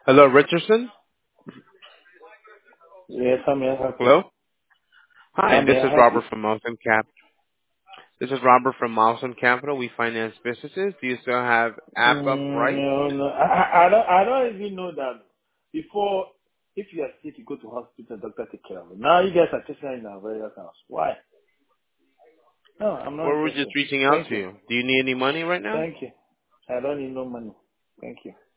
Hello, Richardson. Yes, how may I help you? Hello. Hi, How this may I is help you? Robert from Mountain Cap. This is Robert from Mountain Capital. We finance businesses. Do you still have app up right? No, no, I don't even know that. Before, if you are sick, you go to hospital, doctor take care of it. Now you guys are taking in our various house. Why? No, I'm not Or we're interested. just reaching out Thank to you. you. Do you need any money right now? Thank you. I don't need no money. Thank you.